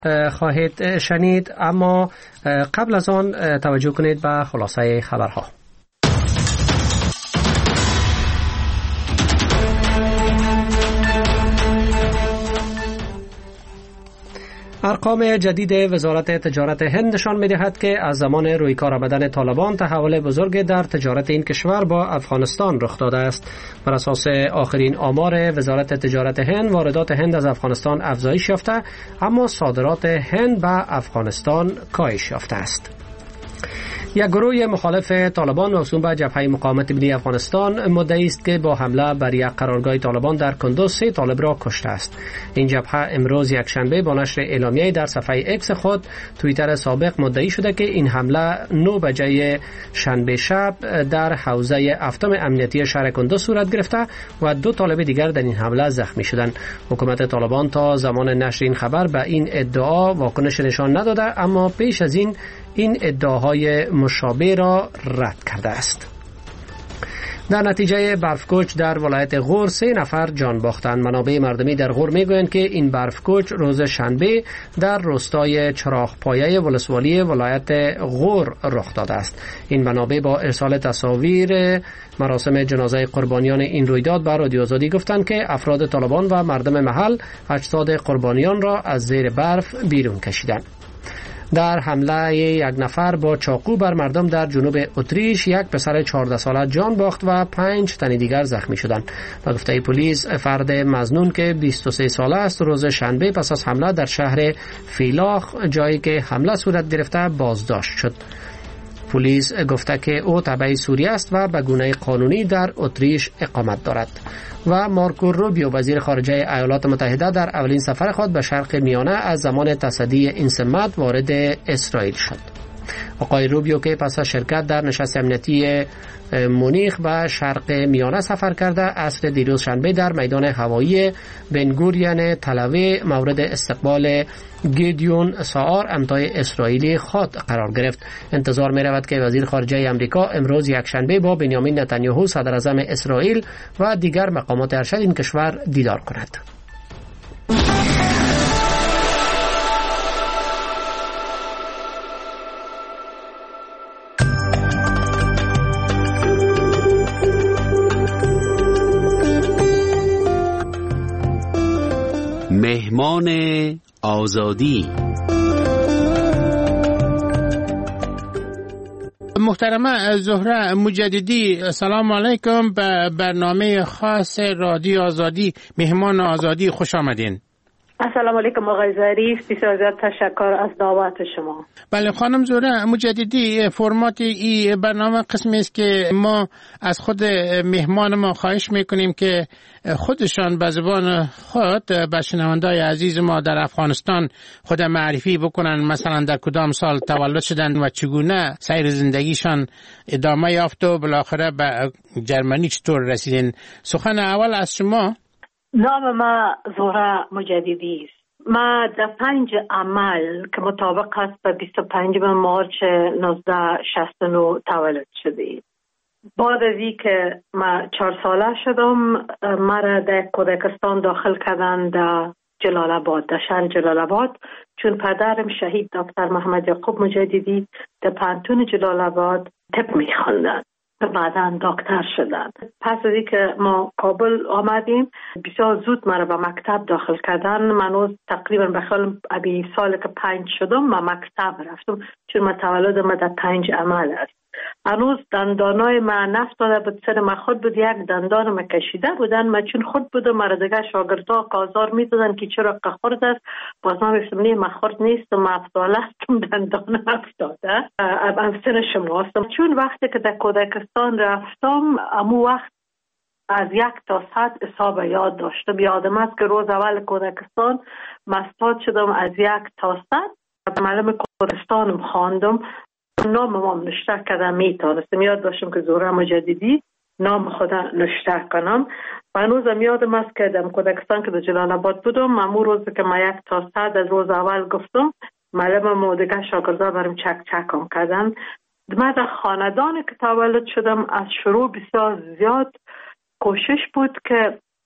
خواهید شنید، اما قبل از آن توجه کنید به خلاصه خبرها. ارقام جدید وزارت تجارت هند نشان می‌دهد که از زمان رویکار آمدن طالبان تحول بزرگ در تجارت این کشور با افغانستان رخ داده است. بر اساس آخرین آمار وزارت تجارت هند، واردات هند از افغانستان افزایش یافته، اما صادرات هند به افغانستان کاهش یافته است. یک گروه مخالف طالبان موسوم به جبهه مقاومت ملی افغانستان مدعی است که با حمله بر یک قرارگاه طالبان در کندوز 3 طالب را کشته است. این جبهه امروز یکشنبه با نشر اعلامیه در صفحه اکس خود توییتر سابق مدعی شده که این حمله 9 بجه شنبه شب در حوزه هفتم امنیتی شهر کندوز صورت گرفته و 2 طالب دیگر در این حمله زخمی شدند. حکومت طالبان تا زمان نشر این خبر به این ادعا واکنش نشان نداده، اما پیش از این ادعاهای مشابه را رد کرده است. در نتیجه برفکوچ در ولایت غور 3 نفر جان باختند. منابع مردمی در غور میگویند که این برفکوچ روز شنبه در روستای چراغپایه ولسوالی ولایت غور رخ داده است. این منابع با ارسال تصاویر مراسم جنازه قربانیان این رویداد به رادیو آزادی گفتند که افراد طالبان و مردم محل اجساد قربانیان را از زیر برف بیرون کشیدند. در حمله یک نفر با چاقو بر مردم در جنوب اتریش یک پسر 14 ساله جان باخت و 5 تن دیگر زخمی شدند. به گفته پلیس، فرد مظنون که 23 ساله است روز شنبه پس از حمله در شهر فیلاخ، جایی که حمله صورت گرفته، بازداشت شد. پلیس گفته که او تبع سوریه است و به گونه قانونی در اتریش اقامت دارد. و مارکو روبیو وزیر خارجه ایالات متحده در اولین سفر خود به شرق میانه از زمان تصدی این سمت وارد اسرائیل شد. آقای روبیو که پس از شرکت در نشست امنیتی مونیخ به شرق میانه سفر کرده، عصر دیروز شنبه در میدان هوایی بنگوریون تل‌آویو مورد استقبال گیدیون ساعر امضای اسرائیلی خود قرار گرفت. انتظار می رود که وزیر خارجه آمریکا امروز یکشنبه با بنیامین نتانیاهو صدر اعظم اسرائیل و دیگر مقامات ارشد این کشور دیدار کند. مهمان آزادی. محترمه زهره مجددی، سلام علیکم. به برنامه خاص رادیو آزادی مهمان آزادی خوش آمدین. السلام علیکم آقای ظریف، بسیار زیاد تشکر از دعوت شما. بله خانم زهره مجددی، فرمات این برنامه قسمی است که ما از خود مهمان ما خواهش میکنیم که خودشان به زبان خود به شنوندای عزیز ما در افغانستان خود معرفی بکنن، مثلا در کدام سال تولد شدند و چگونه سیر زندگیشان ادامه یافت و بالاخره به جرمنی چطور رسیدین. سخن اول از شما. نام ما زهره مجددی است. ما در 5 عمل که مطابق است به 25 مارچ 1969 تولد شدیم. بعد از این که ما 4 ساله شدم، مرا در کودکستان داخل کردن در جلال آباد، در شهر جلال آباد، چون پدرم شهید دکتر محمد یعقوب مجددی در پانتون جلال آباد طب می‌خواندند. بعداً دکتر شدند. پس از اینکه ما کابل آمدیم، بسیار زود مرا به مکتب داخل کردن. من تقریبا به خیال ابی سال که 5 شدم ما مکتب رفتم، چون ما تولدم در 5 عمل است. هنوز دندانای من نفتاده بود، سر من خود بود، یک دندان من کشیده بودن. من چون خود بودم، مرا دیگه شاگردها کازار میدادن که چرا خورد است. باز من گفتم نه، من خورد نیستم، من افتاده هستم، دندان افتاده. ام سن شما هستم. چون وقتی که در کودکستان رفتم، امو وقت از 1 تا 100 حساب یاد داشتم. یادم است که روز اول کودکستان مستاد شدم از 1 تا 100. معلم کودکستانم خواندم، نام ما نشته کردم، میتونستم یاد داشتم که زهره مجددی نام خدا نشته کنم. و هنوزم یادم است که در کودکستان که در جلال آباد بودم، امو روز که ما 1 تا 100 از روز اول گفتم، معلم ما دیگه شاگردا برام چکم کردن. من در خاندانی که تولد شدم، از شروع بسیار زیاد کوشش بود که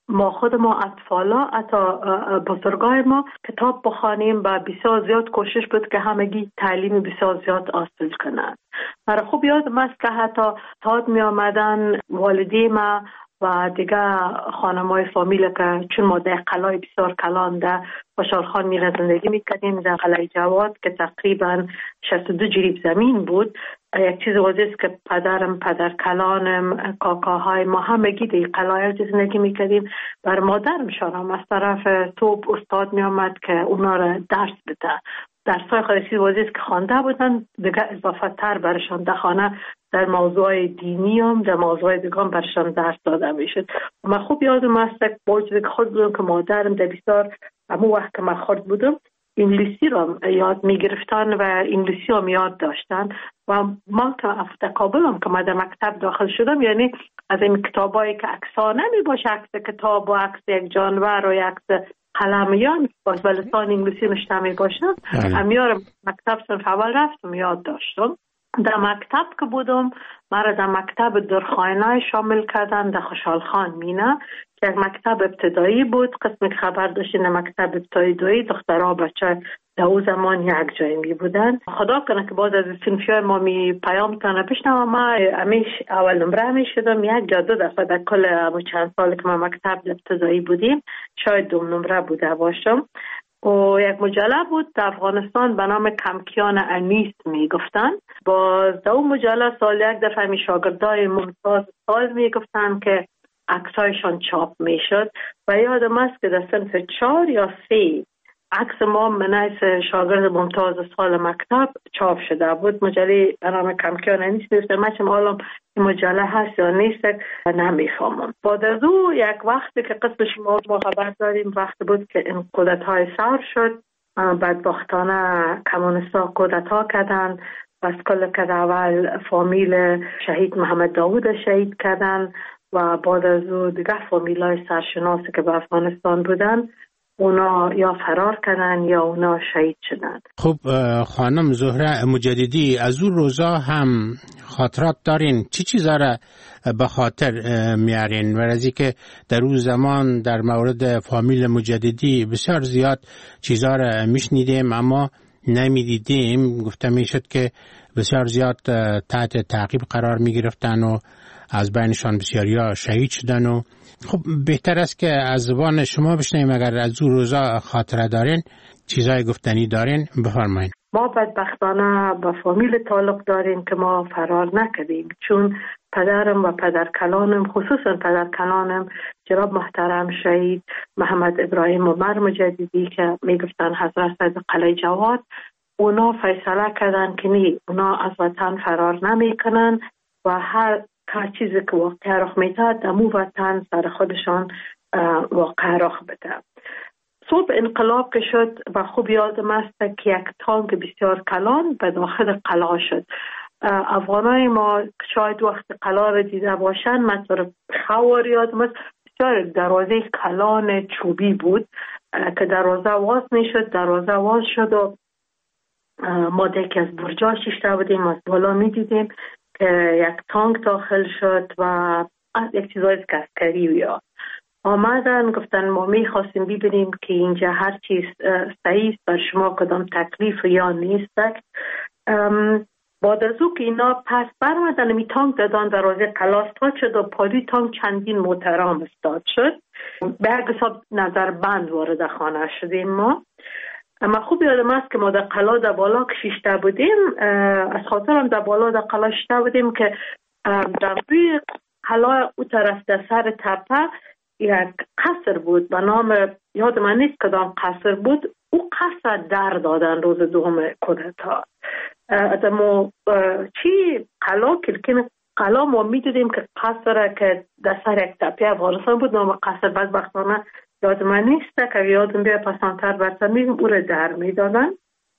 ما خود ما اطفالا حتی بزرگای ما کتاب بخوانیم و بسیار زیاد کوشش بود که همگی تعلیم بسیار زیاد حاصل کنند. مرا خوب یادم است که حتی تاد می آمدن والدی ما و دیگه خانمای فامیل که چون ما در قلعه بسیار کلان در خوشحالخان میره زندگی میکردیم در قلعه جواد که تقریبا 62 جریب زمین بود. یک چیز واضح است که پدرم، پدر کلانم، کاکاهای ما همگی در قلعه زندگی میکردیم. بر مادرم شانم از طرف توپ استاد میامد که اونا را درس بده. درسای خودشی واضح است که خوانده بودن، دیگه اضافه تر برشان در خانه در موضوع دینی هم در موضوع دیگه هم برشان درس داده میشد. من خوب یادم است که باید که خود بودم که مادرم در بسیار همون وقت که من خورد بودم انگلیسی را یاد میگرفتن و انگلیسی هم یاد داشتن و من که در کابل هم که من در مکتب داخل شدم، یعنی از این کتابایی که عکسانه می باشه، عکس کتاب و عکس یک جانور و عکس قلمیان باز به لسان انگلیسی نشته می باشه، امیار مکتب صنف اول رفتم یاد داشتم. در مکتب که بودم مرا در مکتب درخانه شامل کردن در خوشحالخان مینه که یک مکتب ابتدایی بود. قسم که خبر داشتین در مکتب ابتدایی دخترها بچه در او زمان یک جای می بودن. خدا کنه که باز از صنفیای ما می پیام کنه بشنم. ما همیش اول نمره می شدم، یک یا دو دفعه در کل چند سال که ما مکتب ابتدایی بودیم شاید دوم نمره بوده باشم. و یک مجله بود در افغانستان به نام کمکیان انیس می گفتن. باز در اون مجله سال یک دفعه می شاگردای ممتاز سال می گفتن که عکسایشان چاپ می شد و یادم است که در صنف 4 یا 3 عکس ما منیس شاگرد ممتاز سال مکتب چاپ شده بود. مجله به نام کمکیان انیس می گفتن. من چم حالا این مجله هست یا نیست نمیفهمم. بعد از او یک وقتی که قسم شما خبر داریم وقت بود که این کودتای سر شد، بدبختانه کمونستا کودتا کردن و از کل که اول فامیل شهید محمد داوود شهید کردن و بعد از او دیگه فامیلای سرشناسی که به افغانستان بودن اونا یا فرار کردن یا اونا شهید شدن. خب خانم زهره مجددی، از اون روزا هم خاطرات دارین؟ چی چیزا را به خاطر میارین؟ و از اینکه در اون زمان در مورد فامیل مجددی بسیار زیاد چیزا را میشنیدیم اما نمیدیدیم. گفته میشد که بسیار زیاد تحت تعقیب قرار میگرفتن و از بینشان بسیاریا شهید شدن. و خب بهتر است که از زبان شما بشنویم. اگر از اون روزا خاطره دارین، چیزای گفتنی دارین، بفرمایید. ما بدبختانه با فامیل تعلق داریم که ما فرار نکردیم، چون پدرم و پدرکلانم، خصوصا پدرکلانم جناب محترم شهید محمد ابراهیم عمر مجددی که میگفتن حضرت از قلعه جواد، اونا فیصله کردن که نه، اونا از وطن فرار نمیکنن و هر چیزی که واقع رخ میده دمو وطن سر خودشان واقع رخ بده. صبح انقلاب که شد و خوب یادم است که یک تانک بسیار کلان به داخل قلعه شد. افغانای ما شاید وقت قلعه را دیده باشن، مثلا خوار یادم است بسیار دروازه کلان چوبی بود که دروازه واز میشد. دروازه واز شد و ما دیگه از برجا شیشته بودیم، از بالا میدیدیم که یک تانک داخل شد و یک چیزای عسکری بیا آمدن. گفتن ما میخواستیم ببینیم که اینجا هر چیز صحیح بر شما کدام تکلیف یا نیست. بعد از او که اینا پس برمدن می تانک دادن دروازه قلعه استاد شد و پالی تانک چندین محترم استاد شد. به هر حساب نظر بند وارد خانه شدیم ما. اما خوب یادم است که ما در قلعه در بالا شیشته بودیم. از خاطرم در بالا در قلعه شیشته بودیم که در روی قلعه او طرف در سر تپه یک قصر بود به نام، یاد من نیست کدام قصر بود. او قصر در دادن روز دوم کودتا. ما چی قلعه کلکین قلعه ما میدیدیم که قصر که در سر یک تپه افغانستان بود، نام قصر بدبختانه یاد من نیست که یادم بیا پسانتر برسن میگم او را در میدادن.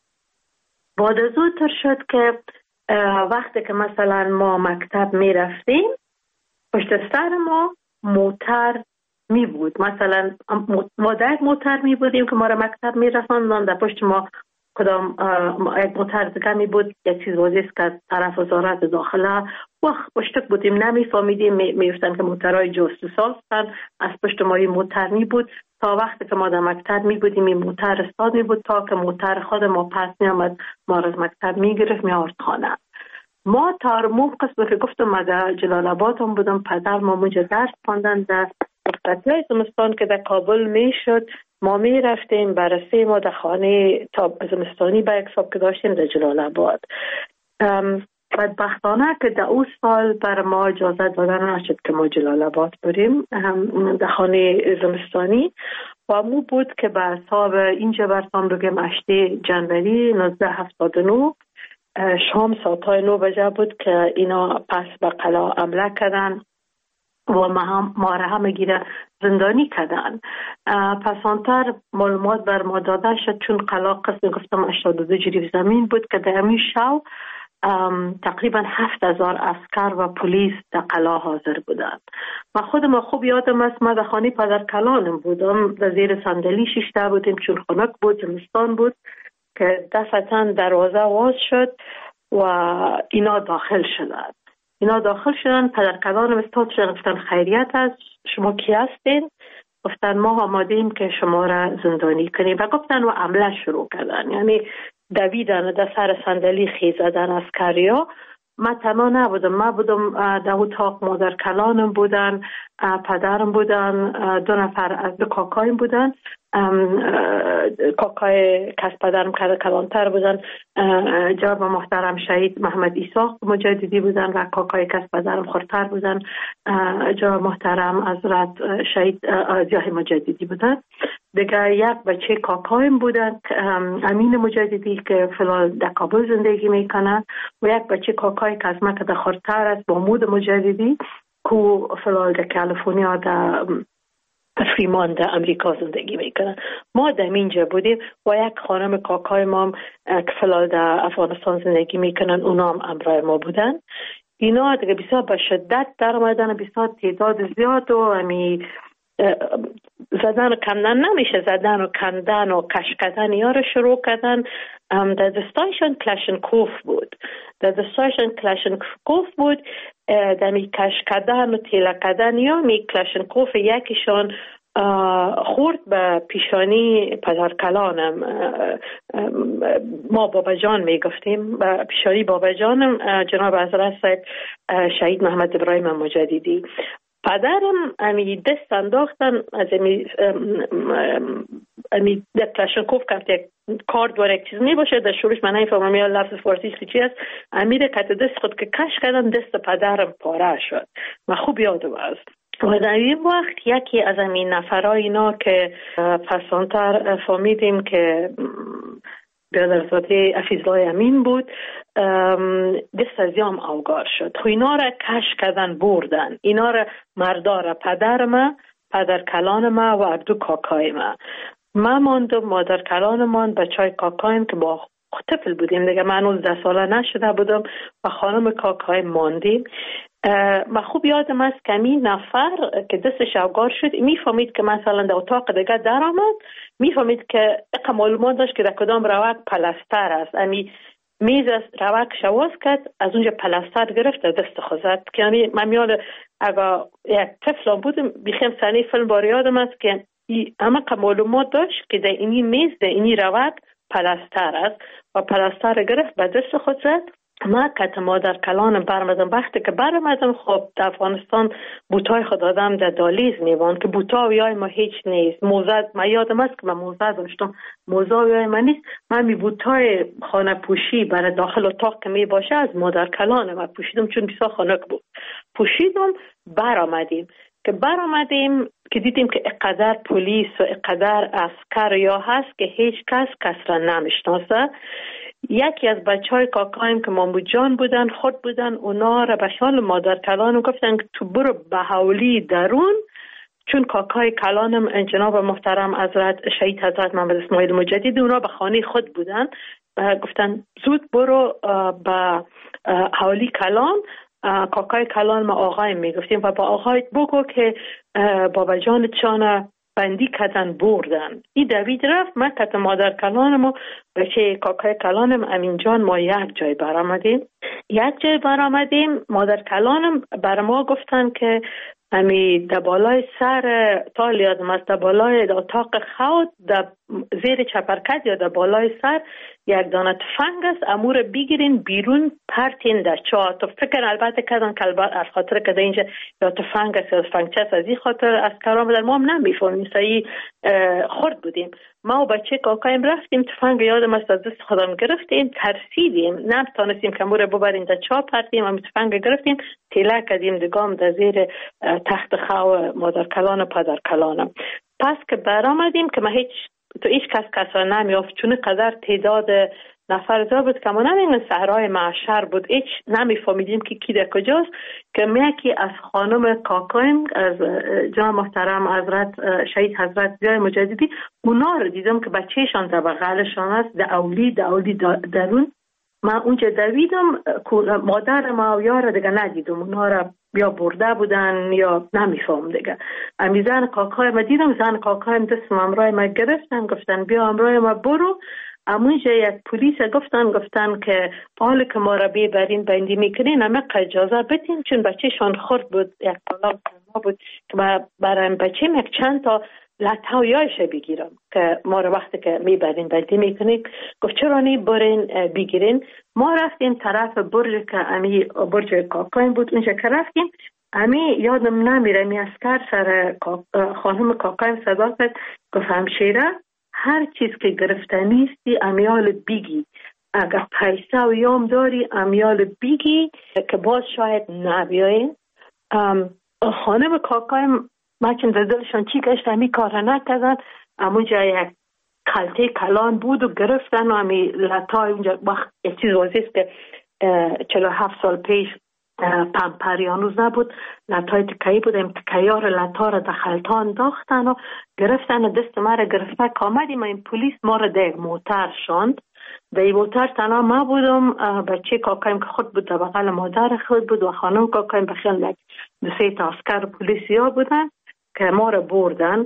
بعد از او تر شد که وقتی که مثلا ما مکتب میرفتیم پشت سر ما موتر می بود. مثلا ما در موتر می بودیم که ما را مکتب می رساندن، در پشت ما کدام یک موتر دیگه می بود. یک چیز واضح است که از طرف وزارت داخله وقت پشتک بودیم نمیفهمیدیم، میفتن که موترهای جاسوس هستن. از پشت ما این موتر می بود تا وقتی که ما در مکتب می بودیم این موتر استاد می بود تا که موتر خود ما پس می آمد ما از مکتب می گرفت می آورد خانه. ما تا مون قسم که گفتم ما در جلال آباد هم بودم، پدر ما اونجا درس خواندن در رخصتی‌های زمستان که در کابل می شد ما می رفتیم بررسی ما در خانه تا زمستانی با یک صاحب که داشتیم در جلال آباد. بدبختانه که در اون سال بر ما اجازه دادن نشد که ما جلال آباد بریم در خانه زمستانی و امو بود که به حساب اینجا برسان بگیم 8 جنوری 1979 شام ساعتای 9 بجه بود که اینا پس به قلعه حمله کردن و ما را همه گیره زندانی کردن. پسانتر معلومات بر ما داده شد چون قلعه قسم گفتم 82 جریب زمین بود که در همین شو تقریبا 7000 عسکر و پلیس در قلعه حاضر بودند. و خودم خوب یادم است ما در خانه پدر کلانم بودم، در زیر صندلی شیشته بودیم چون خنک بود، زمستان بود که دفعتاً دروازه واز شد و اینا داخل شدن. پدر کلانم استاد شدن، گفتن خیریت است، شما کی هستین؟ گفتن ما آماده ایم که شما را زندانی کنیم و گفتن و عمله شروع کردن، یعنی دویدن در سر صندلی خیزدن عسکریا. ما تنها نبودم، ما بودم در اتاق، مادر کلانم بودن، پدرم بودن، 2 نفر از 2 کاکایم بودن، کاکای کس پدرم کلانتر بودن جناب محترم شهید محمد ایساق مجددی بودن و کاکای کس پدرم خورتر بودن جناب محترم حضرت شهید ضیاء مجددی بودن. دیگه یک بچه کاکایم بودن امین مجددی که فلال در کابل زندگی میکنن و یک بچه کاکای که از مکه خورتر است محمود مجددی که فلال در کالیفرنیا در فریمان در امریکا زندگی میکنن. ما در اینجا بودیم و یک خانم کاکای ما که فلال در افغانستان زندگی میکنن اونا هم همراه ما بودن. اینا دیگه بسیار به شدت در آمدن، بسیار تعداد زیاد و همی زدن و کندن نمیشه، زدن و کندن و کش کردن یا رو شروع کردن. در دستایشان کلاشنکوف بود، در می کش کردن و تیله کردن یا می کلاشنکوف یکیشان خورد به پیشانی پدر کلانم، ما بابا جان می گفتیم، به پیشانی بابا جانم جناب حضرت شهید محمد ابراهیم مجددی. پدرم امی دست انداختن از امی کلاشنکوف که کار داره یک چیز می باشه در شروعش من نمیفهمم یا لفظ فارسیش چی است، امیر کت دست خود که کش کردن دست پدرم پاره شد. من خوب یادم است. و در این وقت یکی از این نفرای اینا که پسانتر فهمیدیم که برادرزاده حفیظالله امین بود دست از یام اوگار شد. خو اینا را کش کردن بردن، اینا را مردار پدر ما، پدر کلان ما و 2 کاکای ما ماندم، مادر کلان من، بچای کاکایم که با طفل بودیم دیگه، من 19 ساله نشده بودم و خانم کاکای ماندیم. من خوب یادم است که این نفر که دستش اوگار شد میفهمید که مثلا در اتاق دیگه در آمد، میفهمید که اقا معلومات داشت که در کدام روک پلستر است، امی میز است روک شواز کرد، از اونجا پلستر گرفت در دست خوزد که یعنی من میاد اگه یک طفل بودم بیخیم سنی فیلم بار یادم است که اما که معلومات داشت که در اینی میز در اینی روک پلستر است و پلستر گرفت به دست خود زد. ما که مادر کلانم برمدم، وقتی که برمدم خب در افغانستان بوتای خود آدم در دالیز میوان که بوتاویای ما هیچ نیست، موزه ما یادم است که من موزه داشتم، موزاویای ما نیست، من می بوتای خانه پوشی برای داخل اتاق که می باشه از مادر کلانم پوشیدم چون بسیار خنک بود، پوشیدم. برآمدیم که دیدیم که اقدر پلیس و اقدر عسکر یا هست که هیچ کس را نمیشناسه. یکی از بچهای کاکایم که مامو جان بودن خود بودن، اونا را به شان مادر کلانم گفتن که تو برو به حولی درون، چون کاکای کلانم جناب محترم حضرت شهید حضرت محمد اسماعیل مجددی اونا به خانه خود بودن، گفتن زود برو به حولی کلان. کاکای کلان ما آقای میگفتیم و با آقای بگو که بابا جان چانه بندی کردن بردن. این دوید رفت. من کت مادر کلانم و بچه کاکای کلانم امین جان ما یک جای برآمدیم. مادر کلانم بر ما گفتن که امی در بالای سر تا یادم است در بالای اتاق خواب در زیر چپرکت یا در بالای سر یک دانه تفنگ است، امور بگیرین بیرون پرتین در چاه. تو فکر البته کردن که از خاطر که اینجا یا تفنگ است یا تفنگچه است، از این خاطر از کرام در ما هم نمیفهمیم. سعی خورد بودیم. ما و بچه کاکایم رفتیم، تفنگ یادم است از دست خودم گرفتیم، ترسیدیم، نمیتونستیم که امور ببریم در چاه پرتیم. اما تفنگ گرفتیم تیله کردیم دگام در زیر تخت خواب مادر کلان و پدر کلانم. پس که برآمدیم که ما هیچ کس نمیافت، چون قدر تعداد نفر زیاد بود که ما نمیدونیم صحرای معشر بود، هیچ نمیفهمیدیم که کی در کجاست. که یکی از خانم کاکایم از جان محترم حضرت شهید حضرت ضیای مجددی، اونا رو دیدم که بچهشان در بغلشان است، در اولی درون. من اونجا دویدم، مادر ما و یار دیگه ندیدم، اونا را یا برده بودن یا نمیفهم دیگه. امی زن کاکای ما دیدم، زن کاکایم دستم امرای ما گرفتن، گفتن بیا امرای ما برو. امونجا یک پلیس گفتن که حالا که ما را ببرین بندی میکنین اما اجازه بدین، چون بچه شان خورد بود، یک طلاق ما بود که ما برای بچه یک چند تا لطه و یایشه بگیرم که ما را وقتی که میبرین بندی میکنین. گفت چرا نی برین بگیرین. ما رفتیم طرف برج که امی برج کاکایم بود. اونجا که رفتیم امی یادم نمیره می اسکر سر خانم کاکایم صدا کرد، گفت همشیره هر چیز که گرفته نیستی امیال بیگی، اگر پیسه و یام داری امیال بیگی که باز شاید نبیاین. خانم کاکایم مچن در دلشان چی گشت امی کار نکردن. امونجا یک کلته کلان بود و گرفتن و امی لطای اونجا وقت یک چیز واضیست که 47 سال پیش پمپریانوز نبود، لطای تکایی بود، این تکایار لطا را دخلتا انداختن و گرفتن و دست ما را گرفته که آمدیم. این پولیس ما را در موتر شاند. در این موتر تنها ما بودم، بچه کاکایم که خود بود در بغل مادر خود بود و خانم کاکایم بخیل دو سه تا عسکر پلیسی ها بودن که ما را بردن.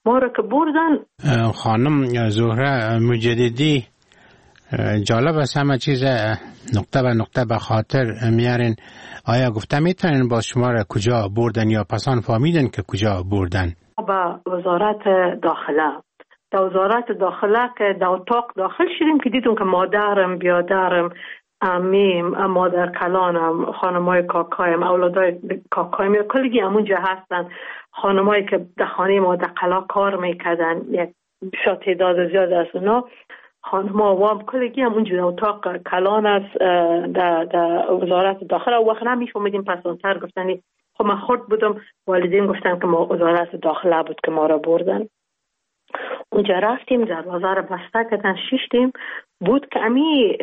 خانم زهره مجددی، جالب است همه چیز نقطه به نقطه به خاطر میارین. آیا گفته میتونین با شما را کجا بردن یا پسان فهمیدن که کجا بردن؟ با وزارت داخله. در وزارت داخله که در اتاق داخل شدیم که دیدم که مادرم، بیادرم، امیم، مادر کلانم، خانمای کاکایم، اولادای کاکایم کلگی همونجا هستن. خانمایی که در خانه ما در قلا کار میکردن، یک تعداد زیاد از اونا خانم آوام کلگی هم اونجا اتاق کلان است در وزارت داخل. او وقت نمیفهمیدیم، پس اونتر گفتنی خب من خورد بودم، والدین گفتن که ما وزارت داخله بود که ما را بردن. اونجا رفتیم، دروازه را بسته کردن، شیشتیم. بود که امی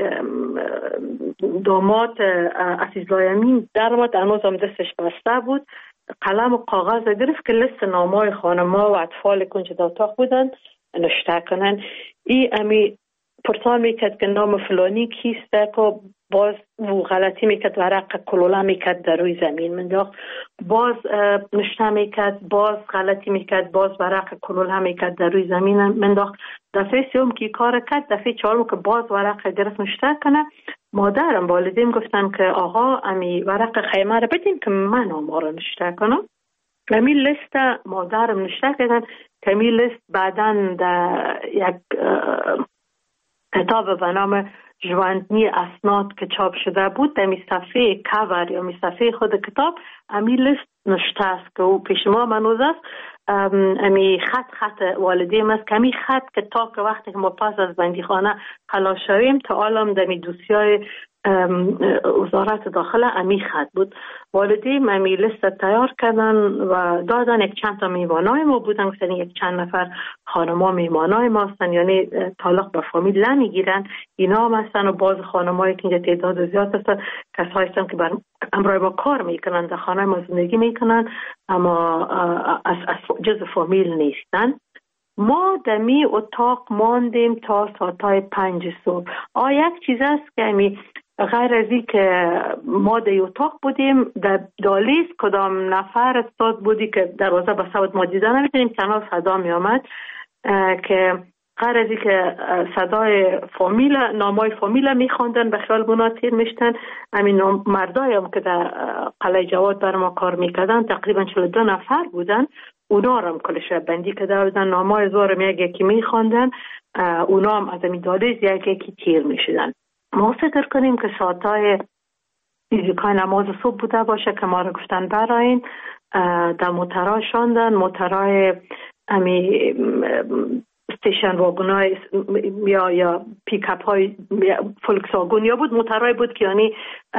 داماد عزیزالله امین در آمد، هنوز هم دستش بسته بود، قلم و کاغذ گرفت که لیست نامای خانم‌ها و اطفال که اونجا در اتاق بودن نوشته کنن. ای امی پرسان میکرد که نام فلانی کیسته، که باز او غلطی میکرد، ورق کلوله میکرد در روی زمین منداخت، باز نشته میکرد، باز غلطی میکرد، باز ورق کلوله میکرد در روی زمین منداخت. دفعه سوم که کار کرد، دفعه چهارم که باز ورق گرفت نشته کنه. مادرم والدین گفتن که آقا امی ورق خیمه رو بدین که من ما رو نشته کنم. کمی لیست مادرم نشته کردن. کمی لیست بعدن در یک کتاب به نام ژواندنی اسناد که چاپ شده بود، در صفحه کاور یا صفحه خود کتاب امی لیست نشته است که او پیش ما منوز است. امی خط والدیم است که امی خط که تا که وقتی که ما پس از بندیخانه خلاص شویم تا عالم در می دوسیای وزارت داخله امی خط بود. والدین امی لیست تیار کردن و دادن. یک چند تا میوانای ما بودن، گفتن یک چند نفر خانما میوانای ما هستن، یعنی تعلق به فامیل نمیگیرن، اینا هم هستن. و باز خانمایی که اینجا تعداد زیاد هستن کسایی هستن که بر امرای ما کار میکنن، در خانه ما زندگی میکنن اما از جز فامیل نیستن. ما دمی اتاق ماندیم تا ساعتای 5 صبح. یک چیز است که امی غیر از این که ما در اتاق بودیم، در دالیز کدام نفر استاد بودی که دروازه بسته بود، ما دیدن نمیتونیم، تنها صدا می آمد که غیر از این که صدای فامیل، نامای فامیل میخواندن، به خیال بنا تیر میشتن. همین مردای هم که در قلعه جواد بر ما کار میکردن تقریبا 42 نفر بودن، اونا هم کلش بندی کده بودن، نامای زورم یکی میخواندن، اونا هم از همین دالیز یکی تیر میشدن. ما فکر کنیم که ساعتای فیزیکای نماز صبح بوده باشه که ما رو گفتن براین، در موترها شاندن، موترهای امی استیشن واگونای یا پیکاپ های فولکسواگن یا بود، موترهای بود که یعنی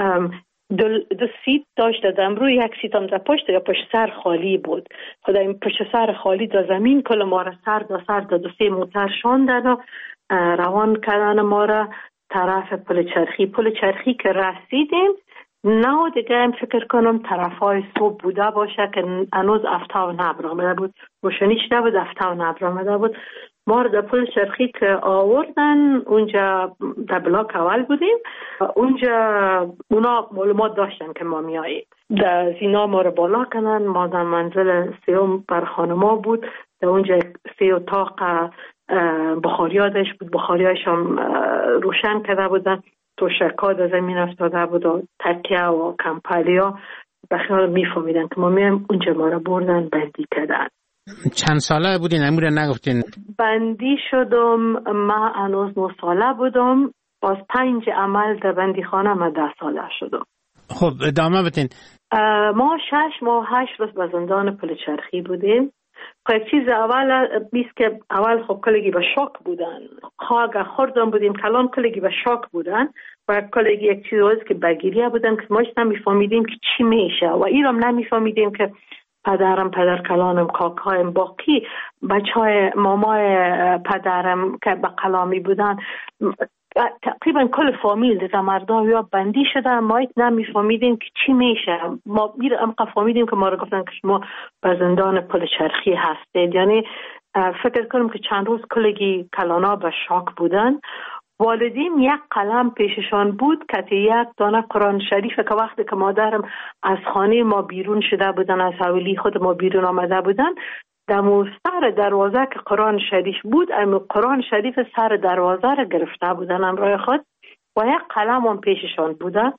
دو سیت داشت، دادم روی یک سیت هم در پشت یا پشت سر خالی بود. خدا این پشت سر خالی دا زمین کل ما را سر دو سه موتر شاندن و روان کردن ما را طرف پل چرخی که رسیدیم. نه دیگه فکر کنم طرفای صبح بوده باشه که هنوز افتا و نبر آمده بود، روشنی شده بود، افتا و نبر آمده بود. ما در پل چرخی که آوردن اونجا در بلاک اول بودیم، اونجا اونا معلومات داشتن که ما میاییم، در زینا ما رو بالا کنن. ما در منزل سیوم بر خانما بود، در اونجا 3 اتاق بخاریادش بود، بخاریاش هم روشن کرده بودن، توشک‌ها در زمین افتاده بود و تکیه و کمپالیا. بخیال میفهمیدن که ما میایم، اونجا ما رو بردن بندی کردن. چند ساله بودین؟ امور نگفتین. بندی شدم ما هنوز 9 ساله بودم، باز 5 عمل در بندی خانه ما 10 ساله شدم. خب ادامه بدین. ما 6 ماه 8 روز به زندان پل چرخی بودیم. چیز اول بیست که اول خب کلگی به شاک بودن، خواهد خوردن بودیم کلان کلگی به شاک بودن و کلگی یک چیز روز که بگیریه بودن که ما نمیفهمیدیم که چی میشه و ایرام نمیفهمیدیم که پدر کلانم، کاکایم، باقی بچهای مامای پدرم که به کلامی بودن، تقریبا کل فامیل دیگه مردا یا بندی شدن. ما نمیفهمیدیم که چی میشه. ما فهمیدیم که ما رو گفتن که شما به زندان پل چرخی هستید. یعنی فکر کنم که چند روز کلگی کلانا به شاک بودن. والدین یک قلم پیششان بود که یک دانه قرآن شریف که وقتی که مادرم از خانه ما بیرون شده بودن، از حویلی خود ما بیرون آمده بودن، در سر دروازه که قرآن شریف بود، قرآن شریف سر دروازه را گرفته بودن همراه خود و یک قلم هم پیششان بوده.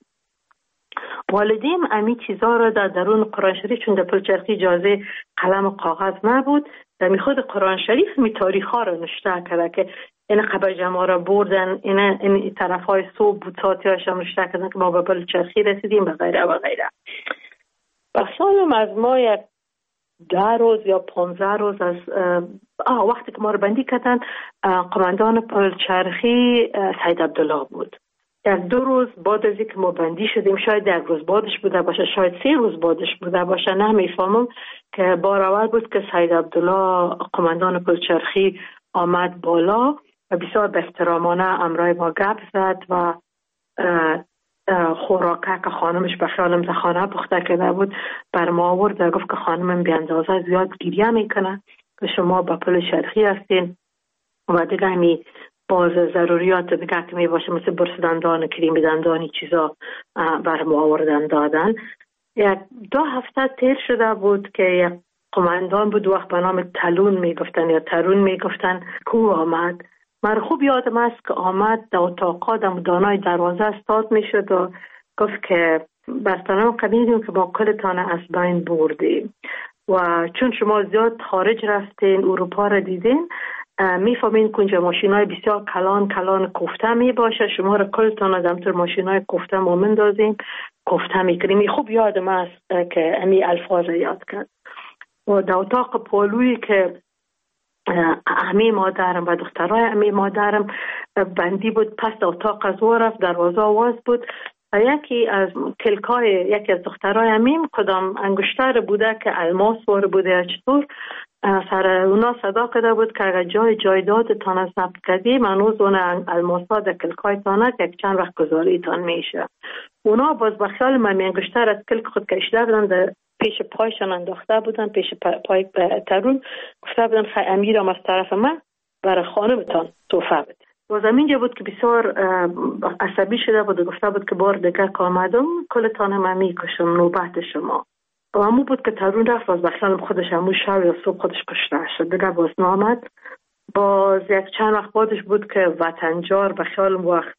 والدین امی چیزا را در درون قرآن شریف، چون در پل چرخی اجازه قلم و کاغذ نبود، در خود قرآن شریف می تاریخ ها را نشته کرده که این قبل ما را بردن، این طرف های صبح بود، ساعتی هاشم نشته کردن که ما به پل چرخی رسیدیم و غیره و غیره. بخشالم از ما یک 10 روز یا 15 روز از وقتی که ما رو بندی کردن، قماندان پل چرخی سید عبدالله بود. 1-2 روز بعد از اینکه ما بندی شدیم، شاید 1 روز بعدش بوده باشه، شاید 3 روز بعدش بوده باشه، نمیفهمم، که بار اول بود که سید عبدالله قماندان پل چرخی آمد بالا و بسیار به احترامانه امرای ما گپ زد و خوراکه که خانمش به خیالم در خانه پخته کرده بود بر ما آورد و گفت که خانمم بی اندازه زیاد گریه میکنه که شما با پل چرخی هستین و دیگه همی باز ضروریات دیگه که می باشه مثل برس دندان، کریم دندانی چیزا بر ما آوردن دادن. 1-2 هفته تیر شده بود که یک قماندان بود، وقت به نام تلون میگفتن یا ترون میگفتن، کو آمد. من خوب یادم است که آمد در اتاقا در دانای دروازه استاد میشد و گفت که برطانم قبیدیم که ما کلتان از بین بردیم و چون شما زیاد خارج رفتین، اروپا را دیدین، میفهمین که اونجا ماشینای بسیار کلان کوفته می باشه، شما را کلتان از همطور ماشینای کوفته ما مندازیم، کوفته میکنیم. خوب یادم است که امی الفاظ یاد کرد. و در اتاق پالویی که امی مادرم و دخترای امی مادرم بندی بود، پس در اتاق از او رفت، دروازه آواز بود و یکی از کلکای یکی از دخترای امیم کدام انگشتر بوده که الماس وار بوده، چطور سر اونا صدا کرده بود که اگر جایداد تان از ضبط کردی منوز اون الماسا در کلکای تانه یک چند وقت گذاری تان میشه. اونا باز بخیال من انگشتر از کلک خود کشیده بودن، در پیش پایشان انداخته بودن، پیش پای ترون گفته بودن خیلی امیرم از طرف من برای خانمتان توفه بده. و زمینجا بود که بسیار عصبی شده بود و گفته بود که بار دیگه که آمدم کلتان من میکشم، نوبت شما. و همون بود که ترون رفت و بخیالم خودش همون شب یا صبح خودش کشته شد. دیگه باز نامد. باز یک چند وقت بعدش بود که وطنجار بخیالم وقت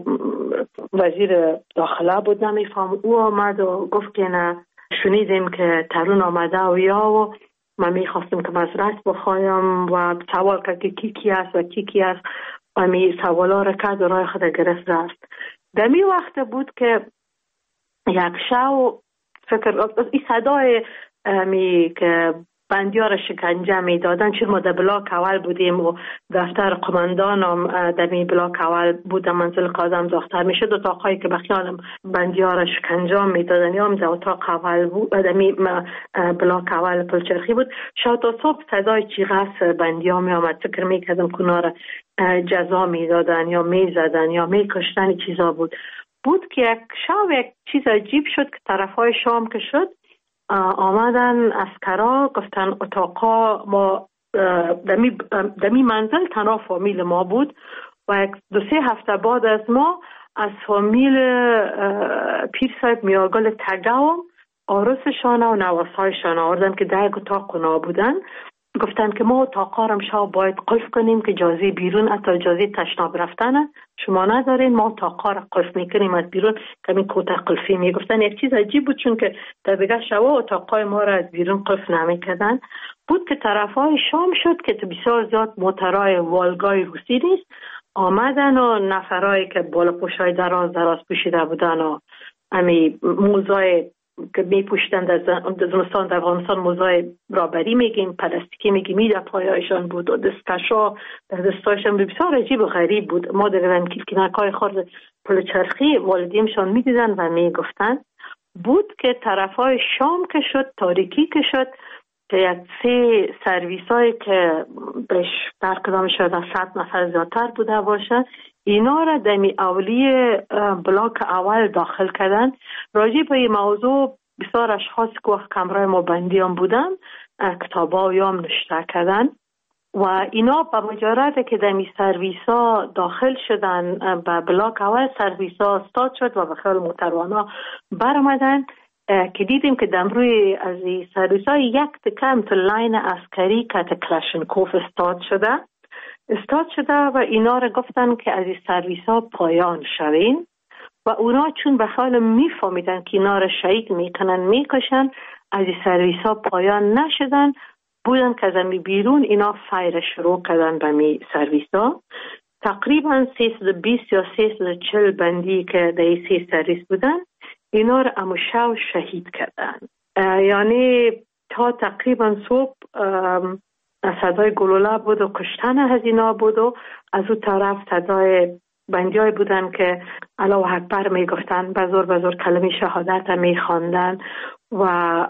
وزیر داخله بود نمیفهم، او آمد و گفت که نه شنیدیم که ترون آمده و یا و من میخواستم که معذرت بخوایم و سوال کرد که کی است و کی است و می سوالا را کرد و راه خود گرفت رفت. در می وقت بود که یک شو فکر این صدای که بندیار شکنجه می دادن، چون ما در بلاک اول بودیم و دفتر قماندان هم در می بلاک اول بود، منزل قاضم دختر می شد. اتاقایی که بخیالم بندیار شکنجه می دادن یا هم در اتاق اول بود، در می بلاک اول پلچرخی بود. شب تا صبح صدای چیغس بندیار می آمد. فکر می کردم کنار جزا می دادن یا می زدن یا می کشتن چیزا بود که یک شب یک چیز عجیب شد که طرفای شام که شد آمدن اسکرا گفتن اتاقا ما دمی منزل تنها فامیل ما بود و 2-3 هفته بعد از ما از فامیل پیر صاحب میاگل تگاو آرسشان و نواسایشان آوردن که در اتاق اونا بودن. گفتن که ما اتاقا را شب باید قلف کنیم که اجازه بیرون حتی اجازه تشناب رفتن شما ندارین، ما اتاقا را قلف میکنیم از بیرون کمی کوته قلفی. میگفتن یک چیز عجیب بود چون که در دیگه شبا اتاقای ما را از بیرون قلف نمیکردن. بود که طرفای شام شد که بسیار زیاد موترهای والگای روسی نیست آمدن و نفرایی که بالا پوشای دراز پوشیده بودن و امی موزای که می پوشتن در زمستان در افغانستان موزای رابری میگیم، پلاستیکی میگیم، در پایایشان بود و دستاشا در دستایشان بسیار عجیب و غریب بود. ما در کنارهای خورد پلچرخی والدینشان میدیدن و میگفتن. بود که طرفای شام که شد تاریکی که شد که یک 3 سرویس هایی که بهش برکدام شده 100 نفر زیادتر بوده باشه اینا را دمی اولی بلاک اول داخل کردن. راجع به این موضوع بسیار اشخاص که وقت کمرای ما بندی هم بودن کتابا یا هم نشته کردن و اینا با مجرد که دمی سرویس ها داخل شدن به بلاک اول سرویس ها استاد شد و بخیال موتروانا برمدن که دیدیم که دمروی از این سرویس ها یک تکم تو لاین عسکری که کلاشنکوف استاد شده و اینا را گفتن که از این سرویس ها پایان شوین و اونا چون به حال میفهمیدن که اینا را شهید میکنن میکشن از این سرویس ها پایان نشدن بودن که از امی بیرون اینا فایر شروع کردن به می سرویس ها. تقریبا 320 یا 340 بندی که در این 3 سرویس بودن اینا را اموشو شهید کردن. یعنی تا تقریبا صبح صدای گلوله بود و کشتن هزینا بود و از اون طرف صدای بندیای بودن که الله اکبر می گفتن بزرگ کلمه شهادت می خواندن و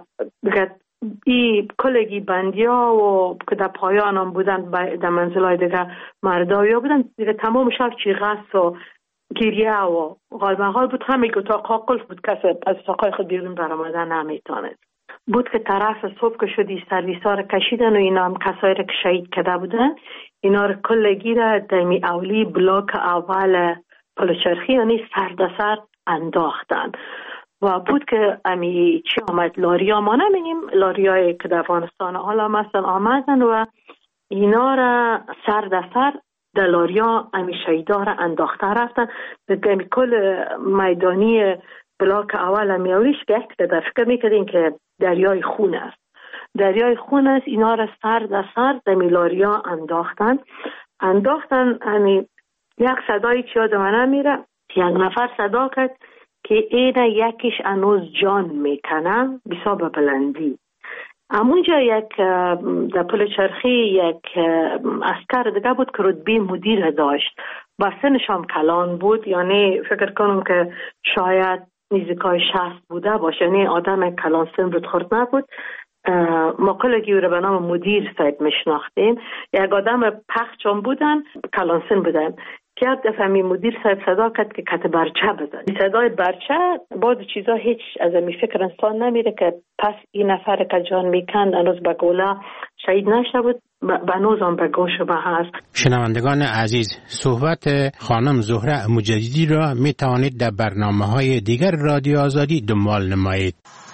این کلگی بندیا و که در پایان هم بودن در منزلای دیگه مرداویا بودن دیگه تمام شب چیغس و گریه و غالمغال بود. همه اتاقا قلف بود کسی از اتاقای خود بیرون برآمدن نمیتونست. بود که طرف صبح که شدی سرویس ها را کشیدن و اینا هم کسایی را که شهید کرده بودن اینا را کلگی را دمی اولی بلاک اول پلچرخی یعنی سر انداختن و بود که امی چی آمد لاریا ما نمینیم لاریای که در افغانستان حالا مثلا آمدن و اینا را سر در لاریا امی شهیدا را انداخته رفتن دمی کل میدانی بلاک اول امیالیش که فکر میکردین که دریای خون است اینا را سر در میلاریا انداختن همی یک صدایی چی آدم نمیره یک نفر صدا کرد که اینه یکیش انوز جان میکنه بسا به بلندی. همونجا یک در پلچرخی یک اسکر دیگه بود که رتبه مدیر داشت با سنش هم کلان بود یعنی فکر کنم که شاید نزدیکای 60 بوده باشه یعنی آدم کلان سن رود خورد نبود. ما کلگی رو به نام مدیر صاحب میشناختیم. یک آدم پخچان بودن کلان سن بودن که یک دفعه می مدیر صاحب صدا کرد که کت برچه بزن. صدای برچه بعد چیزا هیچ از می فکر انسان نمیره که پس این نفر که جان میکند هنوز به گوله شهید نشده بود بنوزم به گوش ما هست. شنوندگان عزیز، صحبت خانم زهره مجددی را می توانید در برنامه‌های دیگر رادیو آزادی دنبال نمایید.